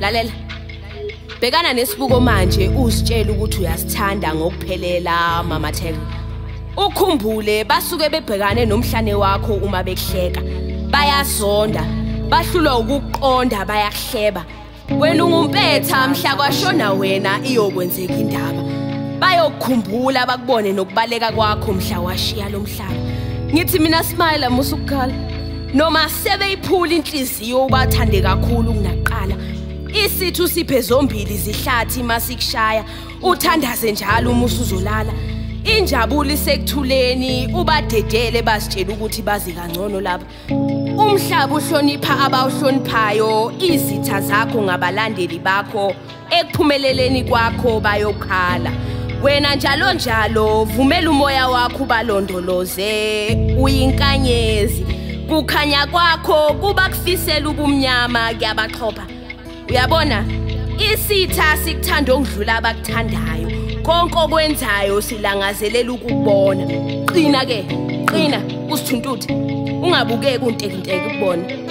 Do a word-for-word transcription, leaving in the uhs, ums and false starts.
Lalela. Bhekana nesibuko manje uzitshela ukuthi uyasithanda ngokuphelela Mama Theko. Ukhumbule basuke bebhekane nomhlane wakho uma bekuhleka. Bayazonda, bahlulwa ukuqonda bayahleba. Wena ungumpetha mhla kwashona wena iyokwenzeka indaba. Bayokukhumbula bakubone nokubaleka kwakho mhla washiya lo mhlaba. Ngithi mina smile musukukhala. Noma sebeyiphula inhliziyo ubathande kakhulu kunaqala. Isithu siphe zombili zihlathi masikushaya uthandaze njalo uma usuzolala. Injabulo isekuthuleni ubadedele bazitshela ukuthi bazi kangcono lapha. Umhlaba uhlonipha abawuhloniphayo, izitha zakho ngabalandeli bakho ekuphumeleleni kwakho bayokhala. Wena njalo njalo vumela umoya wakho balondoloze uyinkanyezi. Kukhanya kwakho kuba kufisela ubumnyama kuyabaxhopha. Uyabona isitha sikuthanda okudlula abakuthandayo. Konke okwenzayo silangazelela ukubona. Qina ke, qina usithuntuthi. Ungabukeki unteke inteke ukubona.